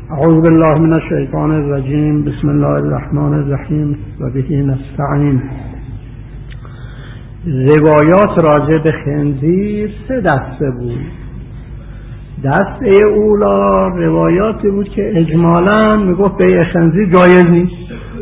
اعوذ بالله من الشیطان الرجیم. بسم الله الرحمن الرحیم و به نستعین. روایات راجع به خنزیر سه دسته بود. دسته اولا روایاتی بود که اجمالاً میگفت بیع خنزیر جایز نیست،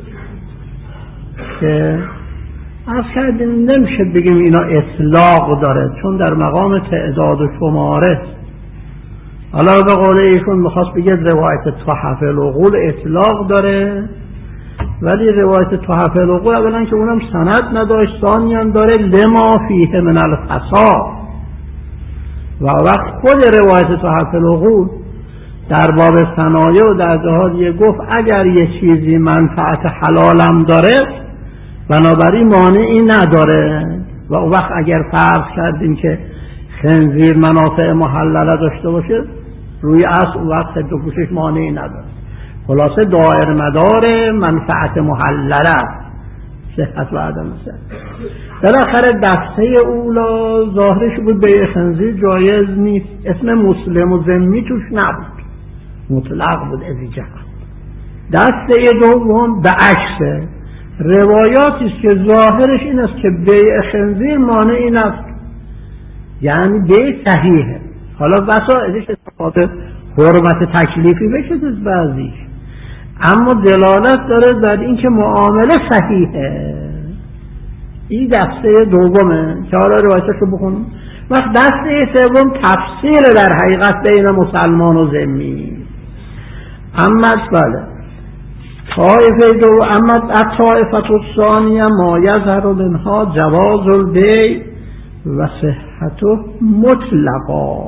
که از کردیم نمیشه بگیم اینا اطلاق داره، چون در مقام تعداد و شماره. حالا به قول ایشون میخواست بگه روایت تحف العقول اطلاق داره، ولی روایت تحف العقول اولا که اونم سند نداشت، ثانیاً داره لما فیه من الفساد. و وقت خود روایت تحف العقول در باب صنایع و در جهاد گفت اگر یه چیزی منفعت حلالم داره بنابراین مانعی نداره. و اون وقت اگر فرض کردیم که خنزیر منافع محلله داشته باشه روی اصل اون وقت خد و پوشش مانعی نداره. خلاصه دائر مدار منفعت محلله، صحت و عدم صحت. بالاخره دسته اولا ظاهرش بود بیع خنزیر جایز نیست، اسم مسلم و ذمی توش نبود، مطلق بود از جهت. دسته دوم به عکس روایاتی است که ظاهرش این است که بیع خنزیر مانعی نیست، یعنی بیع صحیحه. حالا بسا ازش استفاده حرمت تکلیفی بشه از بعضیش، اما دلالت داره بر این که معامله صحیحه. این دسته دومه که حالا روایتش رو بخونیم. وقت دسته سوم تفسیر در حقیقت بین مسلمان و ذمی. اما بله طائفه دو، اما الطائفه الثانیه ما یظهر منها جواز البیع و صحته مطلقا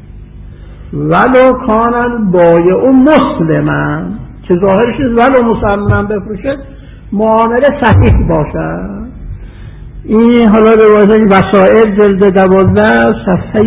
ولو کان البایع مسلما، که ظاهرش ولو مسلمان بفروشه معامله صحیح باشه. این حالا روایت وسائل جلد 12 صفحه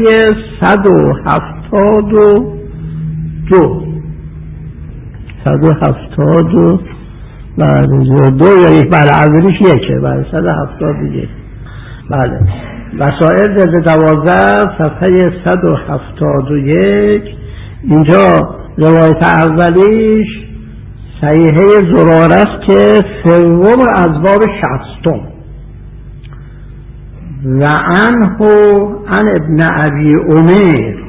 172 بعد دو یا یک بله اولیش یکه، بله 171. بله وسائل جلد 12 صفحه 171. اینجا روایت اولیش صحیحه زراره است که سوم از باب 60 و عنه عن ابن ابی عمیر.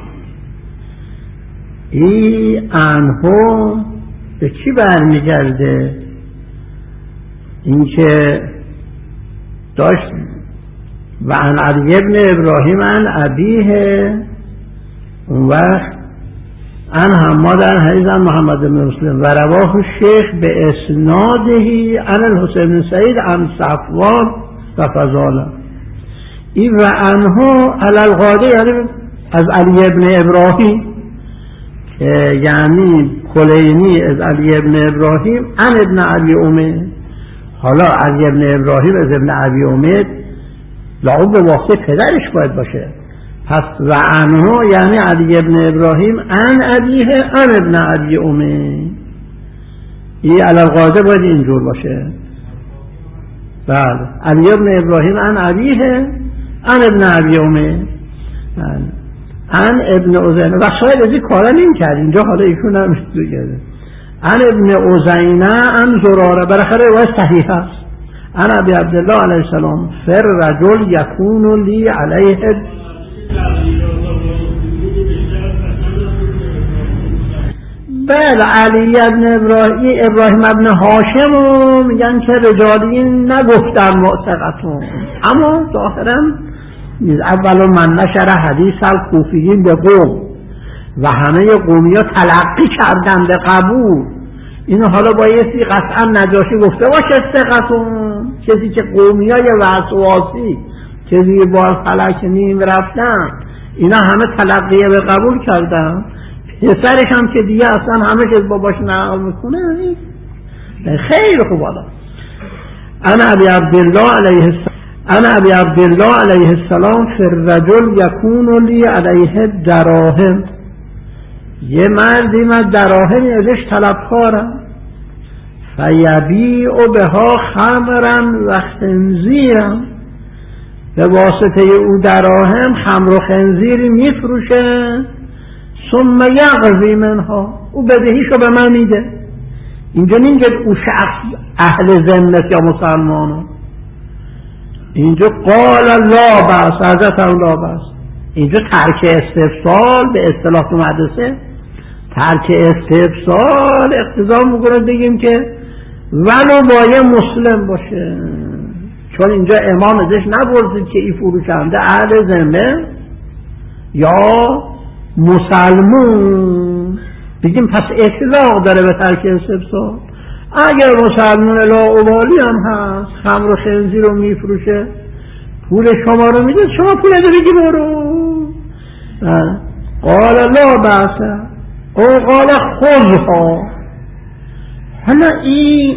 این عنه به چی برمیگرده؟ این که داشت و عن علی ابن ابراهیم عن ابیه، اون وقت عن حماد عن حدیث عن محمد بن مسلم و رواه الشیخ به اسنادهی عن الحسین بن سعید عن صفوان و فضاله. این و عنه علی القاعده یعنی از علی ابن ابراهیم، یعنی کلینی از علی ابن ابراهیم عن ابن ابی عمیر. حالا علی ابن ابراهیم از ابن ابی عمیر لعب به واسطه پدرش باید باشه، پس و عنه یعنی علی ابن ابراهیم عن ابیه عن ابن ابی عمیر. این علی القاعده باید اینجور باشه. بله علی ابن ابراهیم عن ابیه عن ابن ابی عمیر عن ابن عزینه. و شاید از این کارا نمی کرد اینجا، حالا ایشون هم کرده عن ابن عزینه عن زراره. بالاخره روایت صحیح است. عن ابی عبدالله علیه السلام فر رجل یکون لی علیه. بله علی ابن ابراهیم ابن هاشم رو میگن که رجالیین نگفتن معتقدون، اما ظاهرا اولو من نشر حدیث الکوفیین به قوم و همه قومی ها تلقی کردن به قبول. اینو حالا بایستی قطعا نجاشی گفته باشه ثقتون، کسی که قومی های وسواسی که زیر بار فلک نیم رفتن اینا همه تلقیه به قبول کردن. پسرش هم که دیگه اصلا همه که باباش نقل میکنه خیلی خوب. حالا انا ابی عبدالله علیه السلام فر رجل یکون لی علیه دراهم. یه مردی من دراهمی ازش طلبکارم، فیبیع بها خمرا و خنزیرا، به واسطه او دراهم خمر و خنزیری میفروشه ثم یقضی منها، او بدهیشو به من میده. اینجا نمیگه او شخص اهل ذمت یا مسلمانه، اینجا قال لا بأس، حضرت لا بأس. اینجا ترک استفسال به اصطلاح تو مدرسه، ترک استفسال اقتضا میکنه بگیم که ولو با مسلم باشه، چون اینجا امام ازش نپرسید که این فروشنده اهل ذمه یا مسلمون، بگیم پس اطلاق داره به ترک استفسال. اگر مسلمون لاابالی هم هست، خمر و خنزیر رو میفروشه، پول شما رو میده، شما پول رو بگی برو. قال لا بأس او قال خذها. حالا این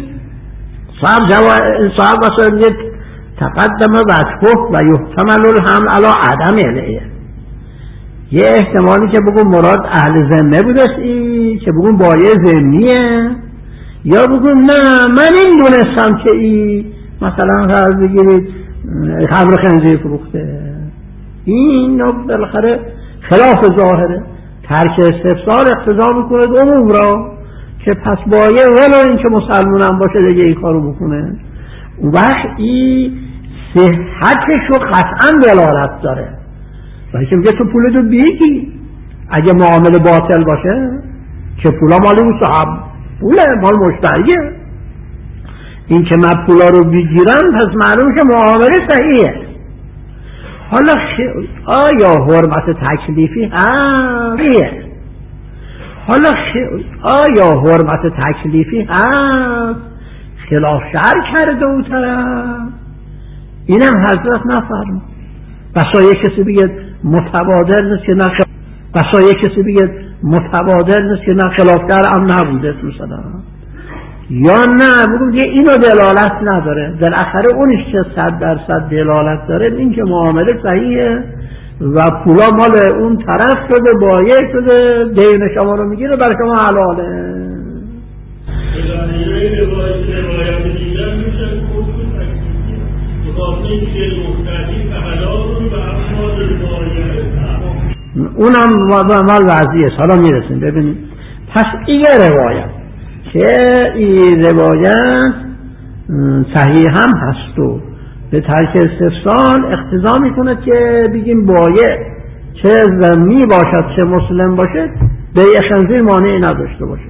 صاحب واسه میگه تقدم وجهه و یحتمل الحمل علی عدم علیه. یه احتمالی که بگون مراد اهل ذمه بودست، این که بگون بایع ذمیه، یا بگون نه من این دونستم که این مثلا فرض بگیرید خمر خنزیر فروخته. این بالاخره خلاف ظاهره. ترک استفسار اقتضا میکنه عموم را که پس بایع ولو این که مسلمان هم باشه دیگه این کارو بکنه. اون وقت این صحتش رو قطعا دلالت داره. ولی که میگه تو پولتو بیگی، اگه معامله باطل باشه که پولا مال اون صاحب پوله، مال مشتریه، این که من پولا رو بگیرم پس معلوم که معامله صحیحه. حالا آیا حرمت تکلیفی هست؟ حالا آیا حرمت تکلیفی هست؟ خلاف شرع کرده اون طرف، اینم حضرت نفرمود. بسا کسی بگه متبادل نیست که نه، بسا کسی بگه متبادل نیست که نه خلاف شرع هم نبوده مثلا، یا نه بگو یه اینو دلالت نداره. بالاخره اونش که 100% دلالت داره این که معامله صحیحه و پولا مال اون طرف شده، بایع شده، دین شما رو میگیره، برای شما حلاله. اونم مال وضعیه. حالا میرسیم ببینیم. پس این روایت که این روایت صحیح هم هست و به ترک استفسال اقتضا میکنه که بگیم بایع چه ذمی باشد چه مسلم باشه بیع خنزیر مانعی نداشته باشه.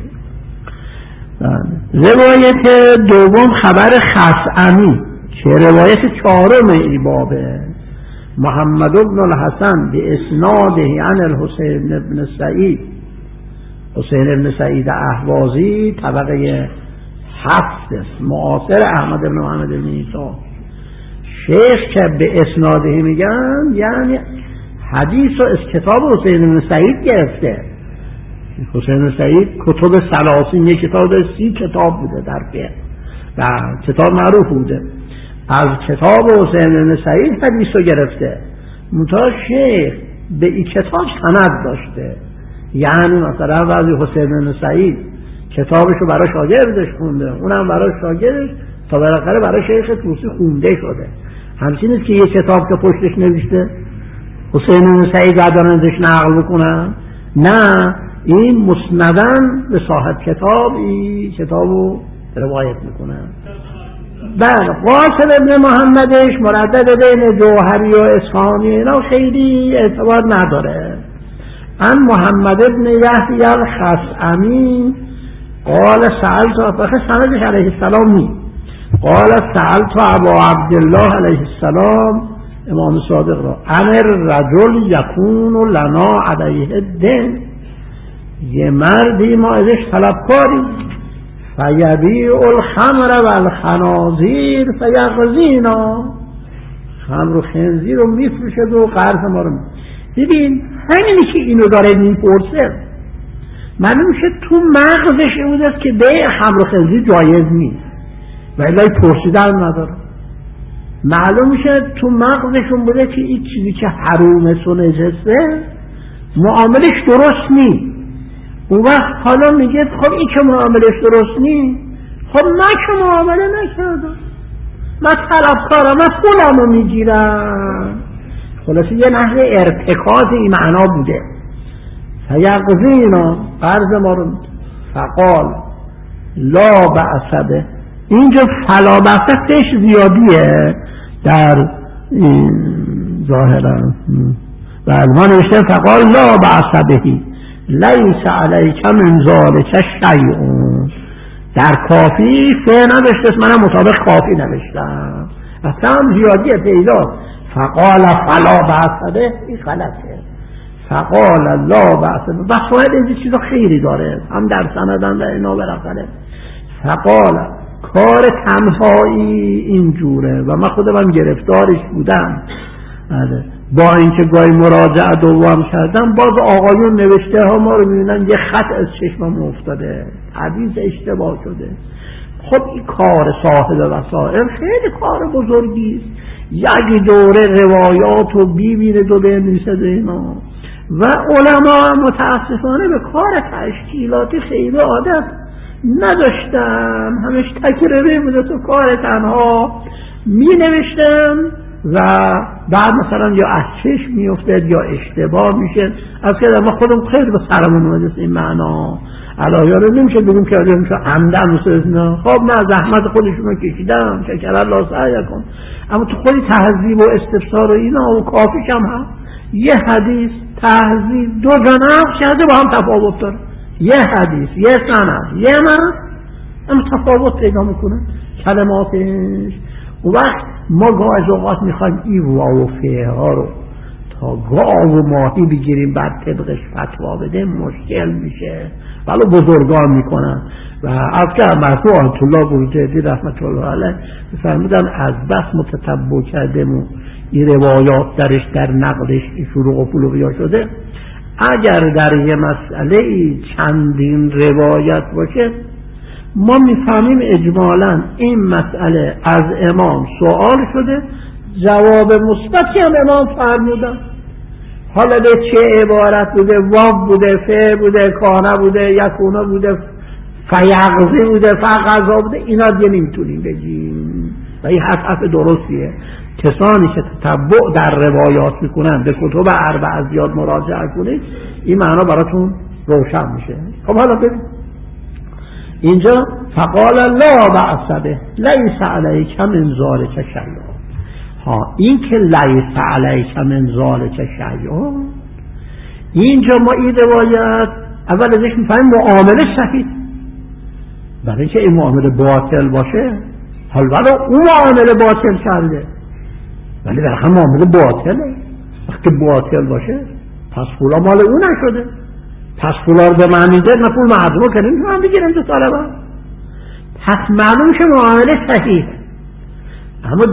روایت دوم خبر خصعمی که روایت 4 این بابه، محمد بن الحسن به اسناده عن الحسین بن سعید، حسین بن سعید اهوازی طبقه 7 است، معاصر احمد بن محمد بن عیسی. شیخ که به اسناده میگن یعنی حدیث رو از کتاب حسین بن سعید گرفته. حسین بن سعید کتب 30 یک کتاب 30 کتاب بوده در فقه و کتاب معروف بوده. از کتاب حسین بن سعید حدیث رو گرفته. منتها شیخ به این کتاب سند داشته، یعنی مثلا بعضی حسین بن سعید کتابشو برای شاگردش خونده، اونم برای شاگردش تا بالاخره برای شیخ طوسی خونده شده. همچین نیست که یه کتاب که پشتش نوشته حسین بن سعید بعداً ازش نقل بکنن، نه، این مسندن به صاحب کتاب این کتابو روایت میکنن. بله، قاسم ابن محمدش مردد بین جوهری و اصفهانی اینا خیلی اعتبار نداره. ان محمد ابن یحیی الخصعمی قال سألت، بخیر سندش علیه السلام نی، قال سألت ابا عبدالله علیه السلام امام صادق را عن الرجل یکون لنا علیه الدین، یه مردی ما ازش طلبکاری، فیبیع الخمر و الخنازیر فیغزینا، خمر و خنزیر رو میفروشد و قرض ما رو ببین همینی که اینو داره میپرسه معلوم میشه تو مغزش این بوده که بیع خمر و خنزیر جایز نیست و الهی پرسیدن نداره. معلوم میشه تو مغزشون بوده که این چیزی که حرومه و نجسه معاملش درست نیست. اون وقت حالا میگه خب این که معاملش درست نیست، خب من که معامله نکردم، من طلبکارم، من پولمو میگیرم. خلاصه یه نحوه ارتکاز این معنا بوده. فیقضینا قرض ما رو. فقال لا بأس به. اینجا فلا بأس قش زیادیه در ظاهرا و ما نوشته فقال لا بأس به لیس علیک من ذلک شیء. در کافی فعل نوشته، منم مطابق کافی نوشتم، اصلا زیادیه پیدا. فقال فلا بأس به این غلطه. فقال لا بأس به بخواهد این چیزا خیلی داره، هم در سندن و اینا برخره. فقال کار تنهایی اینجوره و من خودم گرفتارش بودم، با اینکه گاهی مراجعه دوم کردم باز آقایون نوشته ها ما رو میبینن یه خط از چشمم افتاده، حدیث اشتباه شده. خب این کار صاحب وسائل خیلی کار بزرگی است، یک دوره روایات رو بیبینه دو بنویسه اینا. و علما متاسفانه به کار تشکیلاتی خیلی عادت نداشتن، همش تکراری بوده، تو کار تنها می نوشتن و بعد مثلا یا از چشم می افتد یا اشتباه میشه. از که ما خودم خیلی به سرمون اومده این معنا علایه رو نمیشه بگیم که آجا میشه عمدن نه. خب نه، زحمت خودشون رو کشیدم، شکر الله سعی کن، اما تو خودی تهذیب و استفسار و اینا و کافیش هم هم یه حدیث تهذیب دو جناب شده با هم تفاوت داره، یه حدیث یه سند یه من هم تفاوت پیدا میکنه کلماتش. و وقت ما گاه از اوقات میخوایم این واو و فعل ها رو تا گاو و ماهی بگیریم بعد طبقش فتوا بده مشکل میشه، ولی بزرگان میکنن. و از که مرحوم آیت الله بروجردی رحمت الله علیه فرمودن از بس متتبع کردیم و این روایات درش در نقلش شروع و فلوغیا شده، اگر در یه مسئله چندین روایت باشه ما میفهمیم اجمالاً این مسئله از امام سوال شده، جواب مثبتی هم امام فرمودن. حالا به چه عبارت بوده، واو بوده، فعل بوده، کانه بوده، یکونه بوده، فیقضی بوده، فقضا بوده، اینا دیگه نمیتونیم بگیم و این حرف درستیه. کسانی که تتبع در روایات میکنن به کتب اربعه زیاد مراجعه کنید این معنا براتون روشن میشه. خب حالا ببین اینجا فقال لا بأس به لیس علیک من ذلک شیء. ها این که لیس علیک من ذلک شیء، اینجا ما این روایت اول ازش میفهمیم معامله صحیح، برای اینکه این معامله باطل باشه حال ولی اون معامله باطل کرده، ولی در هم معامله باطله. وقتی باطل باشه پس پولا مال اون نشده، پس پولا رو به من میده، نه پول مردم رو کنیم که من بگیرم تو طالبه. پس معلوم که معامله صحیح، اما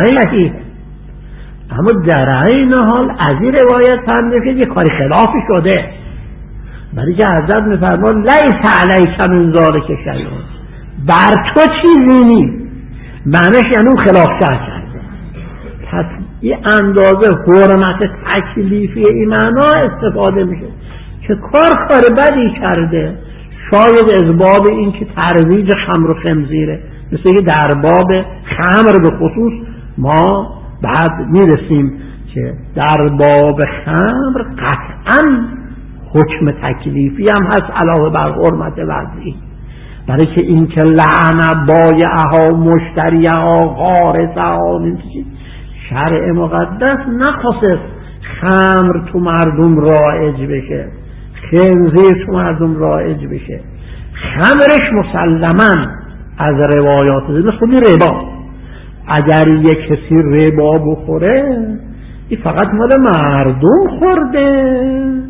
در این حال از این روایت فهمیده که یه کاری خلافی شده، برای که حضرت میفرماد لیس علیک من ذلک شیء، بر تو چیزی نیست، معنیش یعنی اون خلاف کرده. پس این اندازه حرمت تکلیفی این معنا استفاده میشه که کار بدی کرده، شاید از باب این که ترویج خمر و خنزیره، مثل که در باب خمر به خصوص ما بعد میرسیم که در باب خمر قطعا حکم تکلیفی هم هست علاوه بر حرمت وضعی، برای که این که لعن بایعها مشتریها غارسها شرع مقدس نخواست خمر تو مردم رایج بشه، خنزیر تو مردم رایج بشه. خمرش مسلماً از روایات مثل خودی ربا، اگر یک کسی ربا بخوره این فقط مال مردم خورده،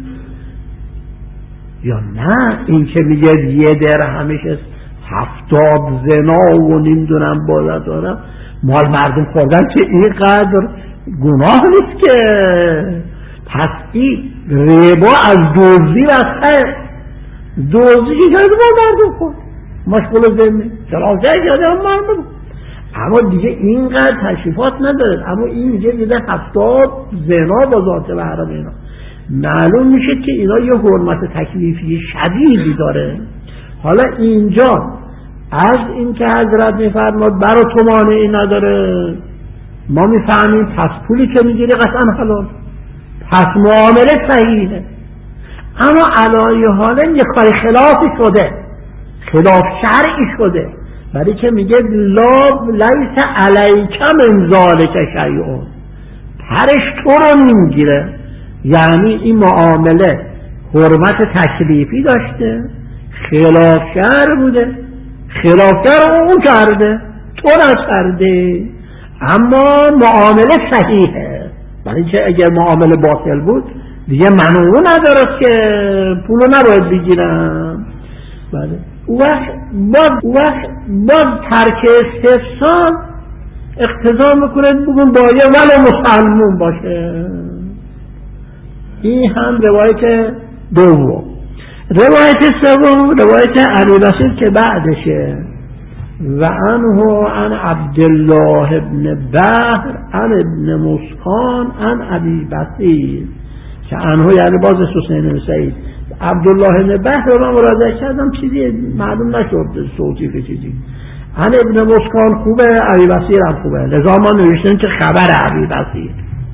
یا نه این که میگه یه درهمش 70 زنا و نمیدونم بالا داره مال مردم خوردن که اینقدر گناه نیست که. پس این ربا از دزدی رسته، دزدی که کرده با مردم خورد مشغول ذمه جلازه کرده هم مردم، اما دیگه اینقدر تشریفات نداره. اما این میگه 70 زنا با ذات و حرام اینا، معلوم میشه که اینا یه حرمت تکلیفی شدیدی داره. حالا اینجا از این که حضرت میفرماد برای تو مانعی نداره، ما میفهمیم پس پولی که میگیری قطعا حلال، پس معامله صحیحه. اما علای حالا یه کار خلافی شده، خلاف شرعی شده، برای که میگه لیس علیک من ذالک شیء، پرش تو رو نمیگیره. یعنی این معامله حرمت تکلیفی داشته، خلاف شرع بوده، خلاف شرع اون کرده، تو نکرده، اما معامله صحیحه. برای که اگر معامله باطل بود دیگه منو نداره که پولو نباید بگیرم. بله وقت ترک استفسار اقتضا میکنه بگون باید ولو مسلمون باشه. این هم روایت دوم. روایت سوم روایت ابی بصیر که بعدشه، و عنه عن عبدالله ابن بحر عن ابن مسکان عن ابی بصیر، که عنه یعنی باز حسین بن سعید. عبدالله ابن بحر رو من مراجعه کردم، چیزی معلوم نشد صوتی که چیزی. عن ابن مسکان خوبه، ابی بصیر هم خوبه، لذا ما نوشتیم که خبر ابی بصیر.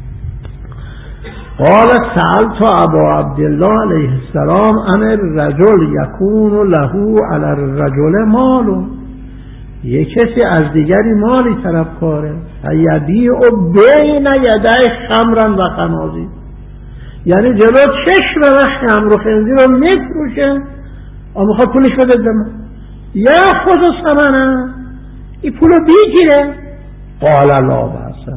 قال سألت ابا عبدالله علیه السلام عن الرجل یکون له علی الرجل مال، یک کسی از دیگری مالی طلبکاره، یبیع بین یدی خمرا و خنازیر، یعنی جلو چشم و خمر و خنزیر رو میفروشه، میخواد پولش بده به من، یا خود ثمنه، این پولو بگیره. قال لا بأس.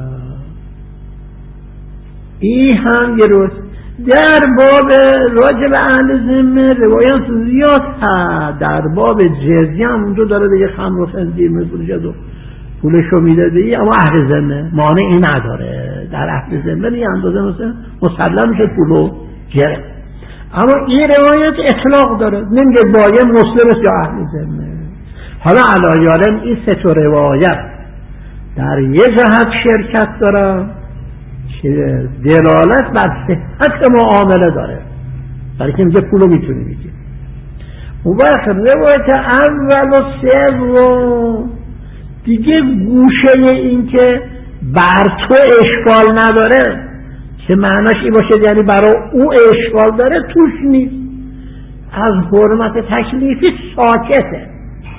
این هم یه روز در باب راجب اهل ذمه روایات زیاد هست. در باب جزیه هم اونجا داره دیگه خمر و خنزیر میفروشه و پولشو میده دیگه، اما اهل ذمه مانعی نداره، در اهل ذمه یه اندازه مثلا مسلم میشه پولو گرفت. اما این روایت اطلاق داره، نمیگه باید مسلم یا اهل ذمه. حالا علایالم این سه تا روایت در یه جهت شرکت داره که دلالت بر صحت معامله داره، برای که میگه پولو میتونی بگیر. اون وقت روایت اول و سوم دیگه گوشه این که بر تو اشکال نداره، که معناش این باشه یعنی برای او اشکال داره، توش نیست، از حرمت تکلیفی ساکته.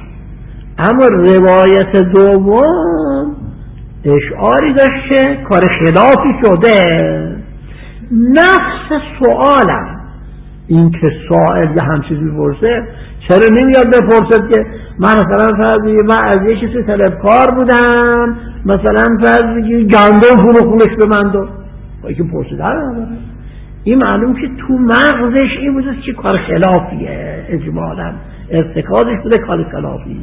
اما روایت دوم اشعاری داشته، کار خلافی شده. نفس سوالم این که سائل یه همچیزی بپرسه، چرا نمیاد بپرسد که من مثلا فرض من از یه کسی طلبکار بودم، مثلا فرض گندم خونش به من داد، با که پرسیده نداره. این معلوم که تو مغزش این بوده که کار خلافیه، اجمالا ارتکابش بوده کار خلافی.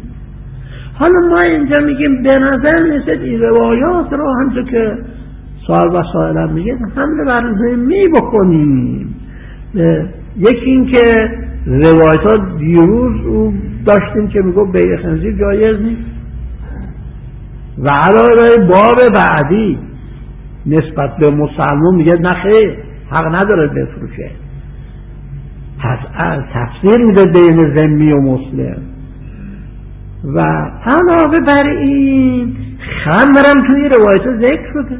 حالا ما اینجا میگیم به نظر میسد این روایات رو همچون که سوال و سائلم میگه حمله بر ذمی بکنیم. یکی این که روایات دیروز او داشتیم که میگو بیع خنزیر جایز نیست، و علاوه باب بعدی نسبت به مسلمان میگه نخیر حق نداره بفروشه، پس تفسیر میده بین ذمی و مسلم. و علاوه بر این خمرم توی روایت ذکر شده،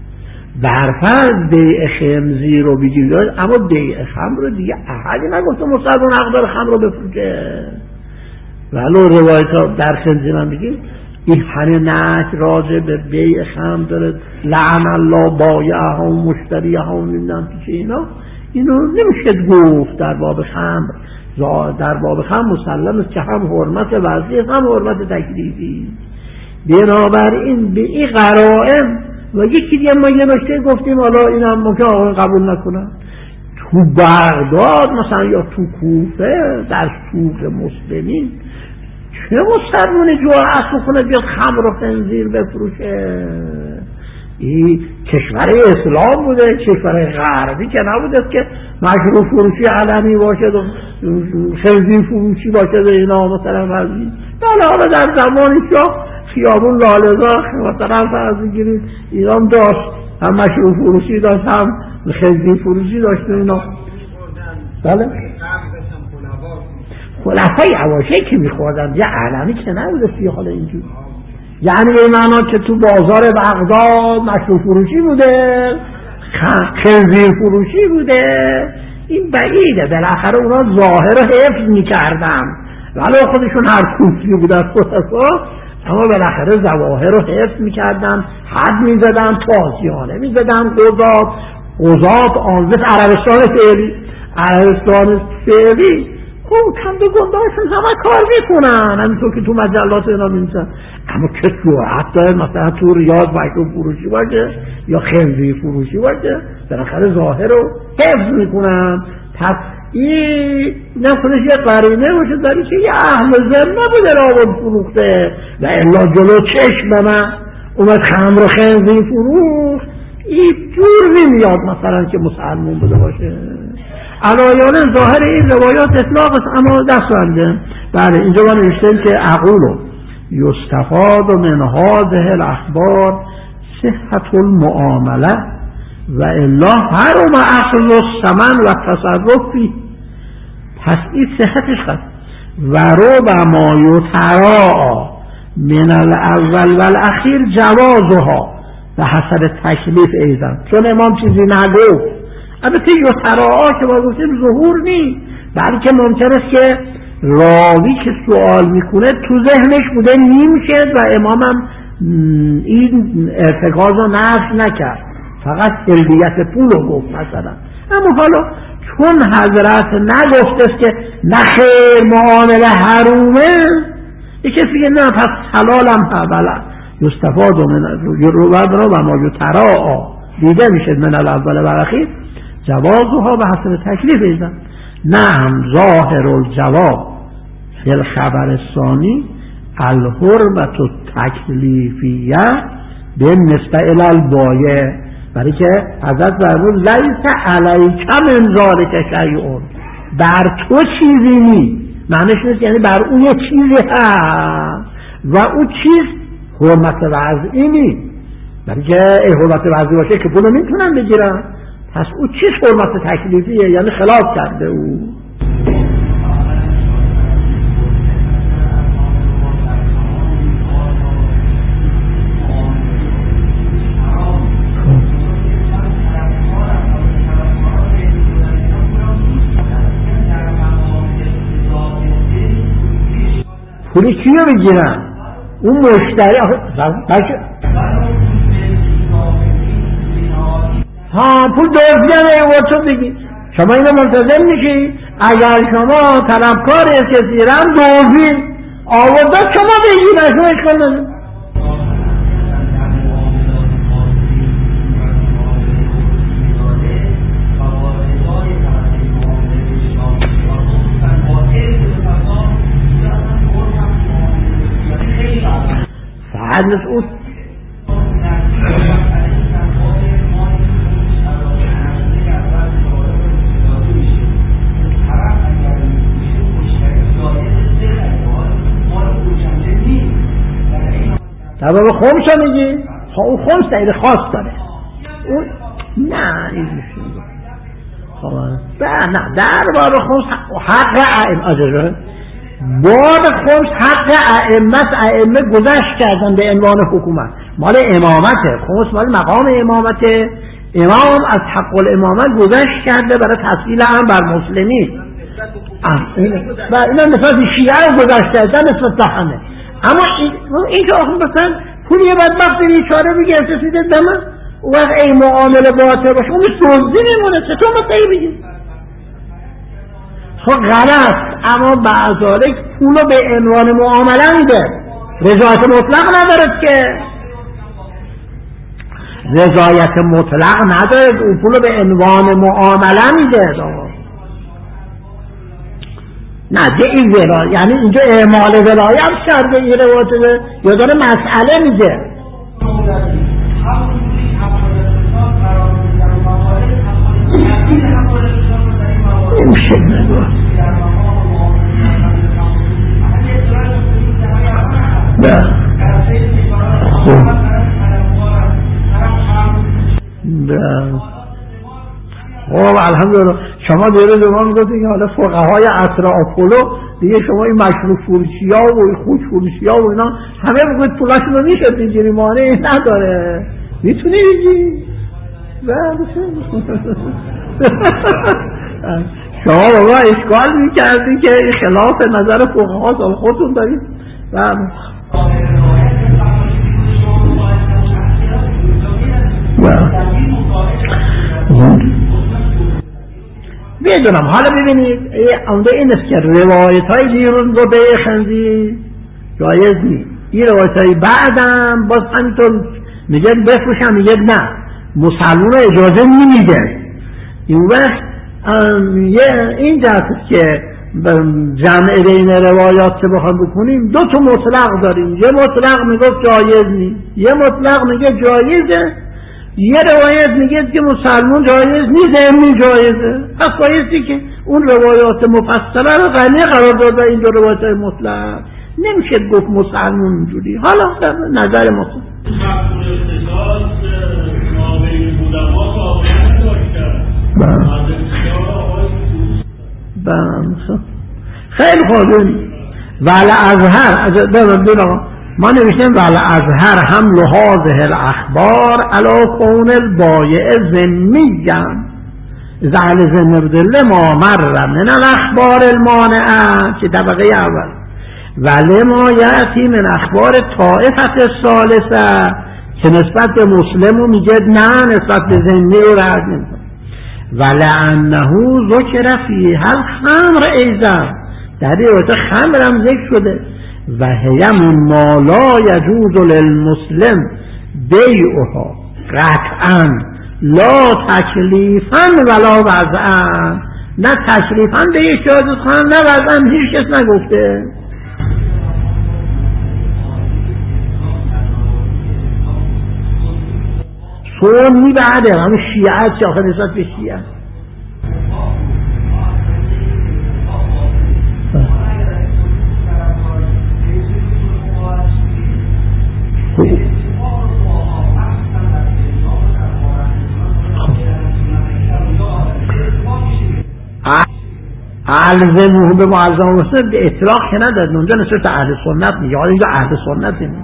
برفرض بیع خنزیر رو بگیرید، اما بیع خمر رو دیگه احدی نگفته مسلمان حق داره خمر رو بفروشه. ولو روایت ها در خنزیر هم بگید این همه نهی راجع به بیع خمر داره، لعن الله بایعها و مشتریها و نمیدونم پیش اینا، اینو نمیشه گفت در باب خمر. در باب خمر مسلم است که هم حرمت وضعی هم حرمت تکلیفی. بنابراین به این قرائن و یکی دیگه ما یه نکته گفتیم، حالا این هم ممکن آقای قبول نکنن، تو بغداد مثلا یا تو کوفه در سوق مسلمین چه مسلمانی جرأت بکنه بیاد خمر و خنزیر بفروشه؟ این کشور اسلام بوده، کشور غربی که نبوده که مشروب فروشی علنی باشه و خنزیر فروشی باشه و اینا مثلا فرضی. حالا در زمانی شاه خیابون لاله‌زار مثلا فرض گیرید ایران داشت، هم مشروب فروشی داشت هم خنزیر فروشی داشت اینا. بله خلفای عواشی که میخوردن یه علنی که نبوده فی حال اینجور، یعنی به معنا که تو بازار بغداد مشروب فروشی بوده، خنزیر فروشی بوده، این بعیده. بالاخره اونا ظاهر رو حفظ میکردن ولو خودشون هر کوفی بودن خلاصا، اما بالاخره ظواهر رو حفظ میکردن، حد میزدن، تازیانه میزدن، قضات آنزه عربستان فعلی خب کند گندهاشون همه کار میکنن همینطور که تو مجلات اینا می‌نویسن، اما که جرأت داره مثلا تو ریاض مکتوب فروشی باشه یا خنزیر فروشی باشه، بالاخره ظاهر رو حفظ میکنن. پس این نکنش یه قرینه باشه داری که یه اهل ذمه بوده رابط فروخته و الا جلو چشم من اومد خمر و خنزیر فروخت، این جور نمیاد مثلا که مسلمون بوده باشه. علایان ظاهر این روایات اطلاق است اما دستنده. بله اینجا ما نوشتیم که اقولو یستفاد من هذه الاخبار صحت المعامله و الا حرم اخذ الثمن و تصرف فيه. پس این صحتش هست و ربما یتراء من الاول والاخیر جوازها و حسب تکلیف ایضا، چون امام چیزی نگفت. البته یتراء که با گفتیم ظهور نیست، بلکه ممکن است که راوی که سوال میکنه تو ذهنش بوده نیم شد و امامم این ارتکاز رو نفی نکرد، فقط کلیت پول رو گفت مثلا. اما حالا چون حضرت نگفت است که نخیر معامله حرومه، یک کسی که نه پس حلالم حبلا یستفاد من و ما یتراء دیده میشه من الاول و الاخیر جوازها به حسب تکلیف ایزن. نعم ظاهر الجواب فی الخبر الثانی الحرمت التکلیفیه بالنسبه الی البایع، برای که حضرت فرمود لیس علیک من ذلک شیء، بر تو چیزی نیست، معنیش نیست یعنی بر اون یه چیزی هست و اون چیز حرمت وضعی نیست، برای که حرمت وضعی باشه که پولو میتونن بگیرن، پس او چیز حرمت تکلیفیه یعنی خلاف کرده او. پولی کیو بگیرن؟ اون مشتری پول دزدیدن ایوارتو بگی شما اینو منتظر میشی اگر شما طلبکار کسی رم دزدید آورده شما بگی شما اشکال نداره. سعد مسعود سبب خمسه میگی؟ اون خمس دلیل خاص داره اون نه این نه در باب خمس حق ائمه باب خمس حق ائمه گذشت کردن به عنوان حکومت، مال امامته، خمس مال مقام امامته، امام از حق الامامت گذشت کرده برای تسهیل هم بر مسلمین و اینا نسبت شیعه گذشت کردن نسبت به همه. اما این که آخون مثلا پولی بدبخت بیچاره میگه رسیده دمه و وقت ای معامله باطل باشه اون دزدی میمونه چطور مثلا بگیم خب غلط، اما بعضالک پولو به عنوان معامله میده، رضایت مطلق نداره که رضایت مطلق نداره، اون پولو به عنوان معامله میده نه ده این ولایت یعنی اینجا اعمال ولایت کرده این روایت یا داره مسئله میگه خب الحمدلله شما دیره به ما میگفتید که حالا فقهای عصر آپولو دیگه شما این مشروع فروشی ها و خوش فروشی ها و اینا همه بگوید پولاشون رو میشه بگیری مانعی نداره میتونی بگی شما بابا اشکال میکردی که خلاف نظر فقها سال خودتون دارید. میدونم. حالا ببینید اونده این است که روایت های دیرون رو به خنزیر جایز نیست. این روایت های بعدم باز همینطور میگن بفروشم، میگن نه مسلمان رو اجازه نمیده. این وقت این جهت که جمع بین روایات که بخوام بکنیم دو تا مطلق داریم. یه مطلق میگه جایز نیست، یه مطلق میگه جایزه، یه روایت میگه که مسلمان جایز نیست، امنی جایزه. پس بایستی که اون روایات مفصله رو غنی قرار داده این دو روایت مطلق. نمیشه گفت مسلمان اینجوری. حالا در نظر مطلق خیلی خوب. ولی ازهر ما نوشتیم ولی ازهر هم لحاظه الاخبار علا کون البایع ذمیًا زعل ذمه بدل ما مر من الاخبار المانعه که طبقه اول ولی ما یأتی من اخبار طائفه الثالثه که نسبت به مسلم میگه نه نسبت به ذمی رو رد نمی‌کنه. ولعنه ذکر فیها الخمر ایضا در روایت خمر هم ذکر شده و هیم ما لا یجوز للمسلم بیعها قطعا لا تکلیفا ولا وضعا. نه تکلیفا به یک جایز خواهن نه وضعا، هیچ کس نگفته. سنی بعده همون شیعه که آخر نسبت به شیعه الزمه به معظم مسلم به اطلاق که نداد. اونجا نسبت اهل سنت میگه، حالا اینجا اهل سنت میگه.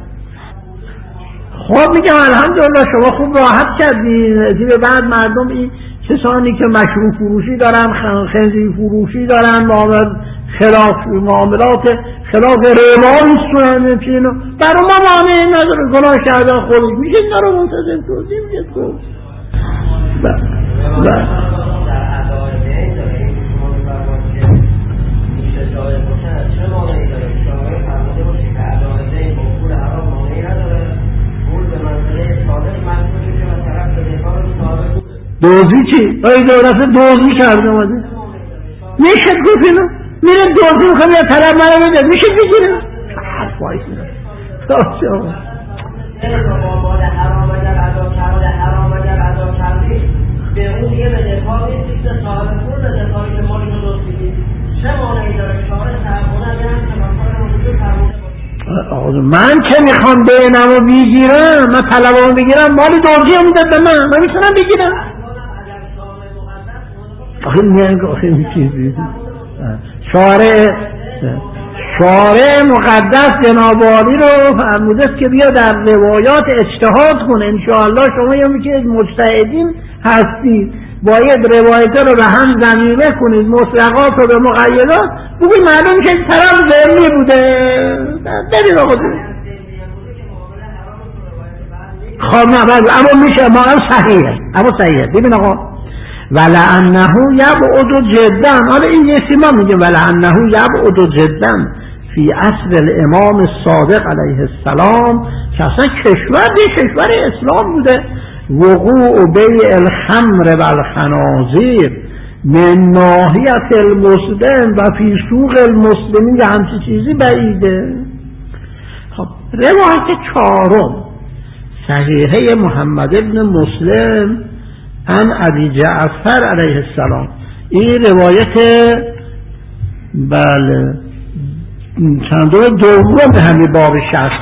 خب میگم الحمدلله شما خوب راحت کردین. دیگه بعد مردم این کسانی که مشروع فروشی دارن، خنزیر فروشی دارن، معاملات خلاف ربا میستونن چینو، برای ما مانعی نداره. گناه کردن خودش میشه اینا رو منتظم توضیح میشه تو دوزی چی؟ ای دولت دوزی کرده اومده میشه گفت اینو میره دوزی میخوام یا طرف منو بده میشه بگیره حرف وایس به اون یه بدهکاری نیست که صاحب پول بدهکاری که مالی رو دوست میدید چه مانعی داره شعار تعهد هم که مثلا وجود فرموده باشه. من که میخوام بینمو بگیرم، من طلبامو بگیرم، مالی دوزی رو میداد به من میتونم بگیرم. آخه میگه آخه این چیزی شارع مقدس جناب عالی رو فرموده که بیا در روایات اجتهاد کنه. انشاءالله شما یه که مجتهدین هستید باید روایت رو به هم ضمیمه کنید، مطلقات رو به مقیدات بگوید معلوم که طرف ذمی بوده. برید آقا خب نه اما میشه ما اما صحیحه ببین آقا ولعنه یبعد جدا. حالا این یه سیما میگه ولعنه یبعد جدا فی عصر الامام الصادق علیه السلام که اصلا کشور اسلام بوده. وقوع بیع الخمر و الخنازیر من ناحیت المسلم و فی سوق المسلمین یا همچی چیزی بعیده. خب روایت چهارم صحیحه محمد ابن مسلم عن ابی جعفر علیه السلام. این روایت بله دوم به همین باب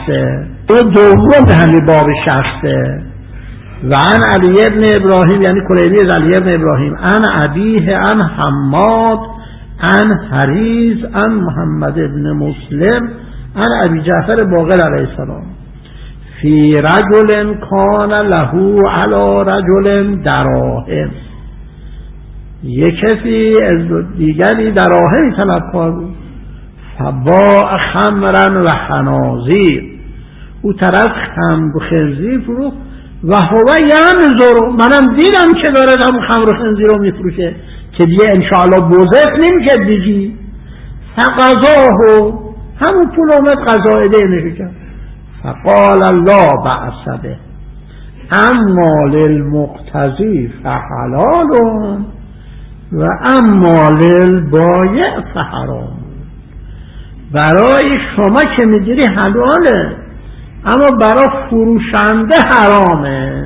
شخصه و عن علی ابن ابراهیم یعنی کلیمی از علی ابن ابراهیم عن ابیه عن حماد عن حریز عن محمد ابن مسلم عن ابی جعفر باقر علیه السلام فی رجل کان له علی رجل دراهم. یک کسی از دیگری دراهم طلبکار بود، فباع خمرا و خنازیر، او طرف خمر و خنزیر فروخت و هو ینظر، منم دیدم که داره هم خمر و خنزیر رو میفروشه که دیگه انشاءالله بوزت نمیشه دیگی. فقضاه، همون پول اومد قضایده نشکن. فقال لا بأس به اما للمقتضی فحلال و اما للبایع فحرام. برای شما که میگیری حلاله اما برای فروشنده حرامه.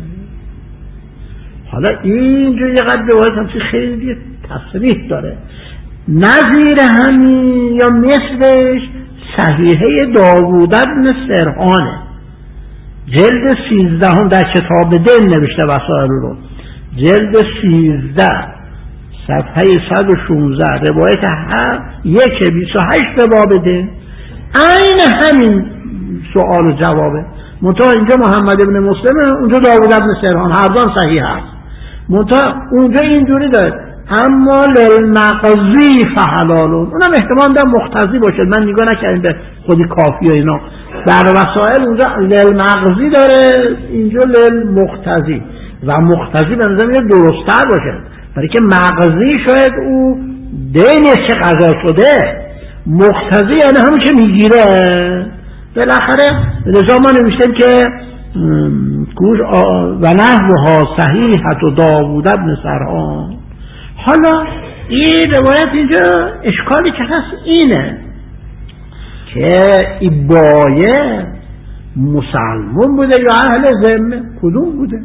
حالا اینجا یه قدر روایت همچه خیلی تصریح داره. نظیر همین یا مثلش صحیحه داوود بن سرحانه، جلد 13 در کتاب دل نوشته وسائل رو، جلد 13 صفحه 116 روایت 1:28 به باب دل، عین همین سوال و جوابه. منتها اینجا محمد ابن مسلم، اونجا داوود بن سرحان، هر دو صحیح هست. منتها اونجا اینجوری داره اما للمقضی فحلالون، اونم احتمال دارم مقتضی باشه، من نگاه نکردیم به خودی کافی و اینا. در وسائل اونجا للمقضی داره، اینجا للمقتضی، و مقتضی به نظر میاد درست‌تر باشه، برای که مقضی شاید او دینش که قضا شده، مقتضی یعنی همون که میگیره. بالاخره لذا ما نوشتیم که گوش و نحوها صحیحت و داوود بن سرحان. حالا این روایت اینجا اشکالی که هست اینه که این بایع مسلمون بوده یا اهل ذمه؟ کدوم بوده؟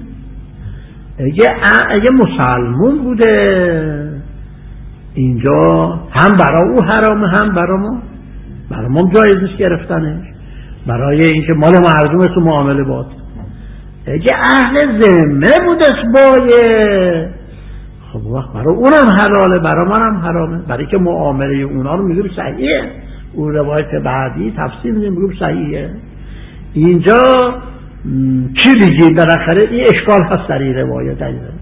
اگه مسلمون بوده اینجا هم برای او حرامه هم برای ما جایز نیست گرفتنش، برای اینکه مال مردم تو معامله باد. اگه اهل ذمه بوده بایع، خب وقت برای اونم حلاله برای منم حرامه، برای که معامله اونا رو میگیم صحیحه. اون روایت بعدی تفسیر میگیم صحیحه. اینجا چی بگیم؟ بالاخره این اشکال هست در این روایت.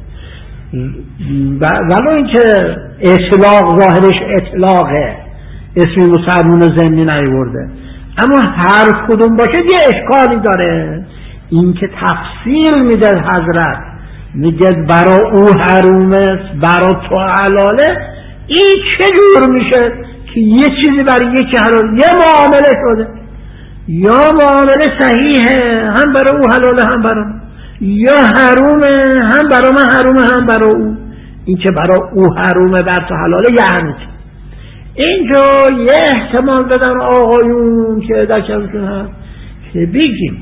ولو اینکه اطلاق ظاهرش اطلاقه، اسمی مسلمون ضمنی نیورده، اما هر کدوم باشه یه اشکالی داره. این که تفصیل میده حضرت، میگه برای او حرومه برای تو حلاله، این چجور میشه که یه چیزی برای یکی حلال، یه معامله شده، یا معامله صحیحه هم برای او حلاله هم برای من، یا حرومه هم برای من حرومه هم برای او. این که برای او حرومه بر تو حلاله یعنی اینجا یه احتمال بدن آقایون که در کمشون هست که بگیم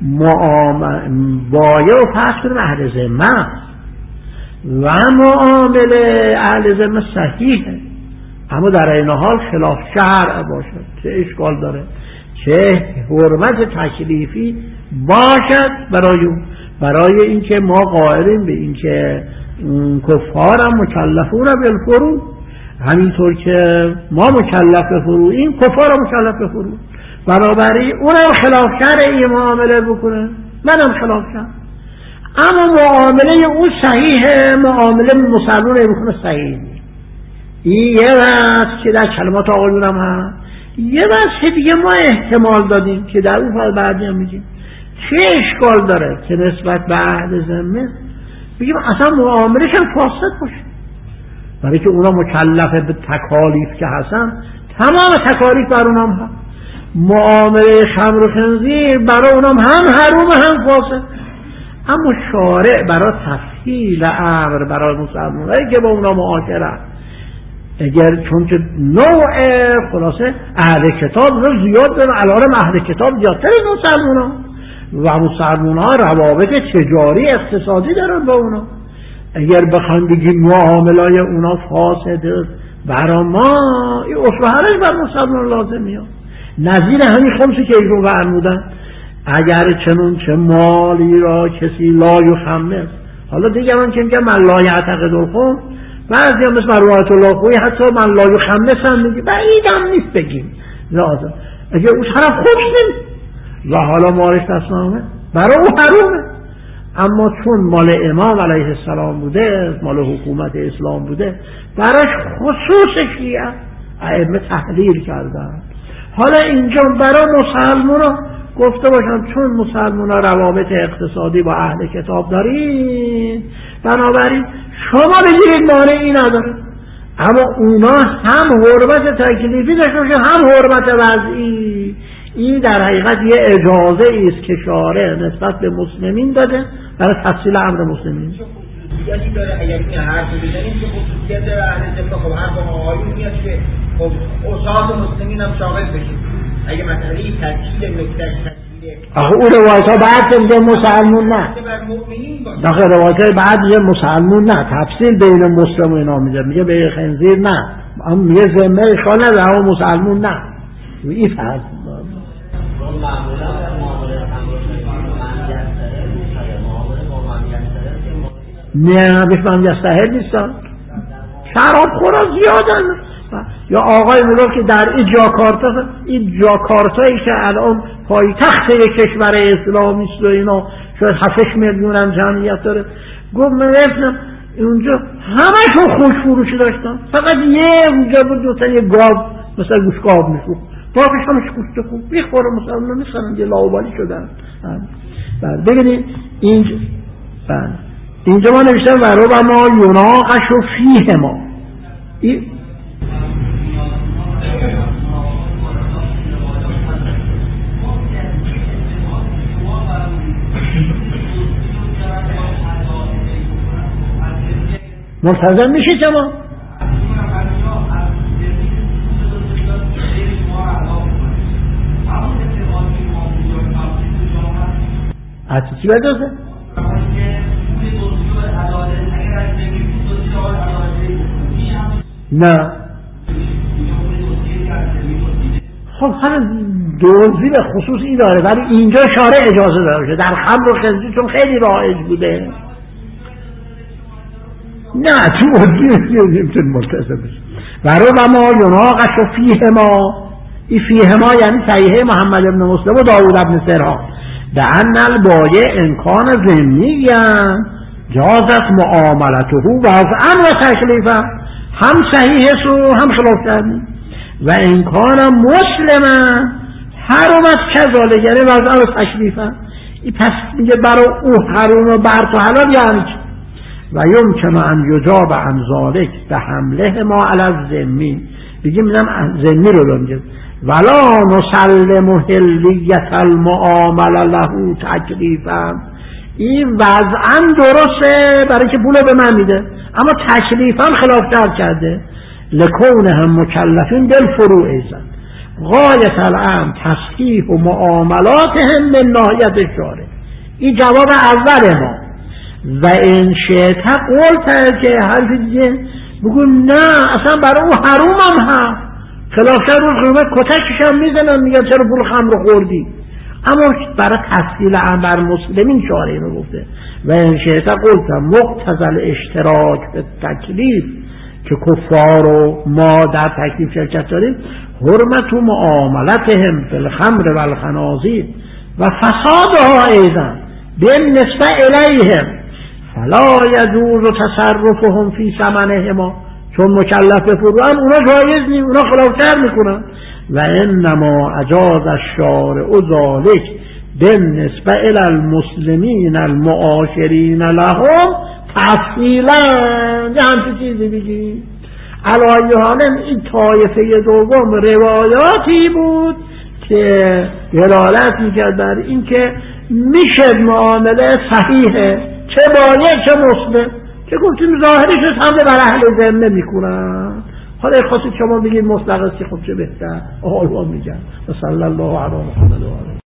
بایع و پس کنیم اهل ذمه و معامله اهل ذمه صحیحه، اما در این حال خلاف شرع باشد چه اشکال داره، چه حرمت تکلیفی باشد برای اینکه ما قائلیم به اینکه کفار هم مکلفون بالفروع، همینطور که ما مکلف به فروعیم کفار هم مکلف به فروع، بنابراین اونم خلاف شرع معامله بکنه منم خلاف شرع، اما معامله اون صحیحه، معامله مسلمون بکنه صحیح. این یه وقت که در کلمات آقایون هم هست، یه وقت دیگه ما احتمال دادیم که در اون فال بعدی هم میگیم چه اشکال داره که نسبت به اهل ذمه بگیم اصلا معاملش هم فاسد باشه، برای که اونا مکلف به تکالیف که هستن، تمام تکالیف بر اونام هست. معامله خمر و خنزیر برای اونام هم حروم هم فاسد، اما شارع برای تفصیل امر برای مسلمانایی که با اونا معاشرت، اگر چون که نوع خلاصه اهل کتاب رو زیاد دارن، الان اهل کتاب زیادتر از مسلمان و مسلمان ها روابط تجاری اقتصادی دارن با اونا، اگر بخوایم بگیم معاملای اونا فاسده برای ما، این اصل حرج بر مسلمان لازم میاد. نظیر همین خمسی که ایشون فرمودن اگر چنون چه مالی را کسی لا یخمس، حالا دیگه من که میگم من لا یعتقد الخمس، بعضی هم مثل روایت الله خوی حتی من لا یخمس هم میگه بعیدم نیست بگیم لازم، اگر او طرف خوش نیست و حالا مارش تصمامه برای او حرومه، اما چون مال امام علیه السلام بوده، مال حکومت اسلام بوده، براش خصوص شیعه ائمه تحلیل کردن. حالا اینجا برای مسلمونا گفته باشم چون مسلمونا روابط اقتصادی با اهل کتاب دارین، بنابراین شما بگیرید مانعی نداره، اما اونا هم حرمت تکلیفی داشته باشه هم حرمت وضعی. این در حقیقت یه اجازه است که شارع نسبت به مسلمین داده برای تفصیل امر مسلمین. خصوصیتی داره اگر این حرف بزنیم که خصوصیت داره اهل دفاع. خب هر با آقایون میاد که خب اوساط مسلمین هم شاغل بشه. اگه مسئله تکلیل نکتهش تکلیل آخه اون روایت ها بعد میگه مسلمون نه، داخل روایت های بعد میگه مسلمون نه، تفصیل بین مسلم و اینا میگه به خنزیر نه، اما میگه ذمه اشکال نداره اما مسلمون نه. این فرق نه بیش من یستهل نیستن، شراب خورا زیادن. یا آقای میگفت که در این جاکارتایی که الان پایتخت کشور اسلامی است و اینا شاید 7 میلیون هم جمعیت داره، گفت من رفتم اونجا همه خوش فروشی داشتن، فقط یه اونجا بود دوتا یه گاو مثلا گوش گاو میفروخت، باقیش همش گوشت خوب میخوره، مثلا نمیخورن، یه لاوبالی شدن. ببینید اینجا ما نوشتم و ربما یناقش و فیه ما منتظر میشه شما چی بدازه؟ نه خب همه دوزی به خصوصی داره، ولی اینجا شارع اجازه داره در خمر و خنزیر چون خیلی رایج بوده. نه تو وزی نمیتون ملتزم بشه. وربما یناقش و فیه ما، این فیه ما یعنی صحیح محمد ابن مسلم و داود ابن سرها به ان البایع امکان ذمی‌اند جازت معاملته وضعا و تکلیفا، هم صحیح سو هم خلاف کردی و امکان مسلمه حرمت کذالک یعنی وضعا و تکلیفا. این پس میگه برای او حرام و بر تو حلال یعنی چه؟ و یمکن ان یجاب عن ذلک به حمله ما علی الذمی، بگیم میدم ذمی رو بگیم ولا نسلم حلیت المعامله له تکلیفا. این وضعا درسته برای که پول به من میده، اما تکلیفا خلاف کرده. لکونهم مکلفین بالفروع ایضا غایت الامر تصحیح و معاملاتهم من ناحیت شارع. این جواب اول ما. و این شیطه قولت که حرف دیگه بگون نه اصلا برای او حرومم هم خلافه روز قیمت کتکش هم میزنن میگن چرا پول خمر خوردی، اما برای تفصیل امر مسلمین شارع اینو گفته. و این شیطه قولت مقتضل اشتراک به تکلیف که کفار و ما در تکلیف شرکت داریم حرمت و معاملتهم بالخمر و الخنازیر و فسادها ایضا بالنسبه الیهم فلا یجوز تصرفهم فی ثمنهما، چون مکلف بفروان اونا جایز نیست، اونا خلاف‌تر میکنن. و انما اجاز الشارع ذلک بالنسبه الی المسلمین المعاشرین لهم تفصیلا. یه همچه چیزی بگی علی حال این طایفه دوم روایاتی بود که دلالت میکرد بر این که میشه معامله صحیحه چه بایع چه مسلم، که گفتیم ظاهرش هم بر اهل ذمه میکنن. حالا خواستید شما بگید مطلق است که خب چه بهتر، آقا میگن. و صلی الله علی محمد و آله.